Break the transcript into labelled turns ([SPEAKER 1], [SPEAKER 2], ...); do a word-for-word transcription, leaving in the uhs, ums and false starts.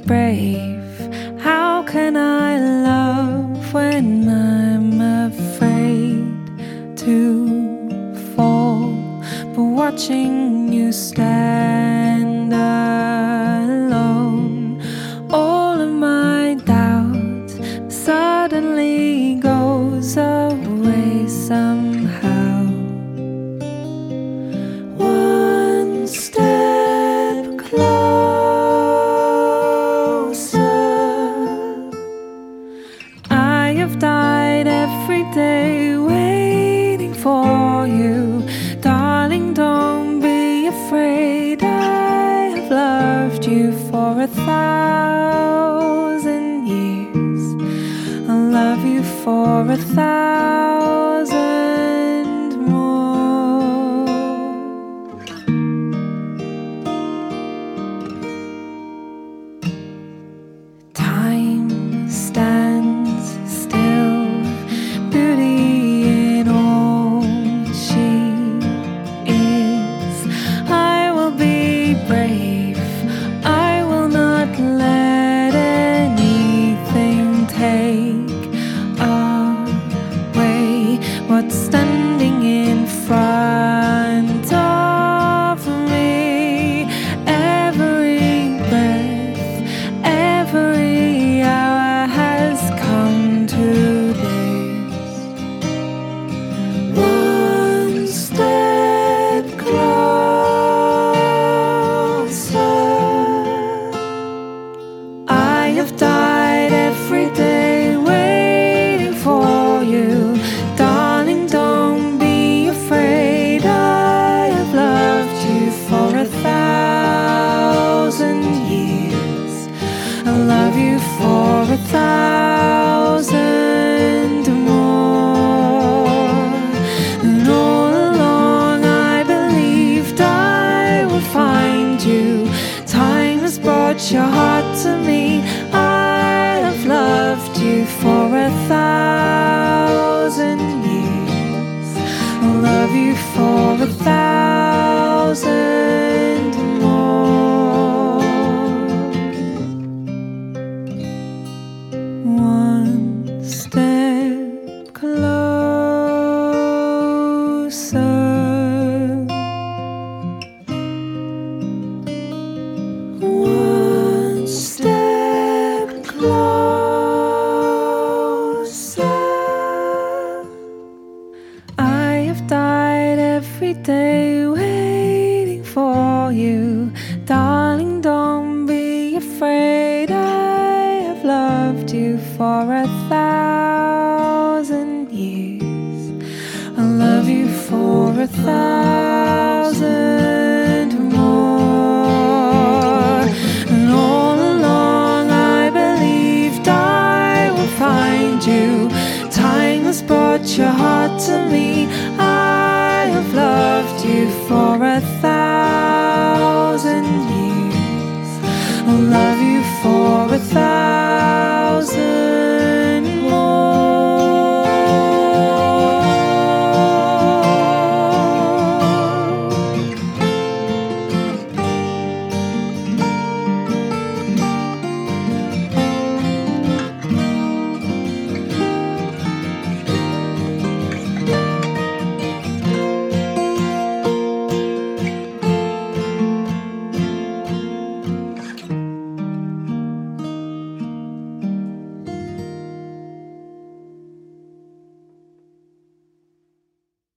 [SPEAKER 1] brave. How can I love when I'm afraid to fall? But watching you stand alone, all of my doubt suddenly goes away somehow. One step closer. I have died every day waiting for you. Darling, don't be afraid. I have loved you for a thousand years. I'll love you for a thousand more. Time stands still, beauty in all she is. I will be brave. I will not let anything take away what's standing in front of me. Every breath, every hour has come to this. One step closer. I have died every day waiting for you. Darling, don't be afraid. I have loved you for a thousand years. I'll love you for a thousand more. And all along I believed I would find you. Time has brought your heart to me. I have loved you for a thousand years. I'll love you for a thousand more. One step closer. One step closer. I have died every day waiting for you. Darling, don't be afraid. I have loved you for a thousand years. I'll love you for a thousand more. And all along I believed I would find you. Time has brought your heart to me. I have loved you for a thousand years. I'll love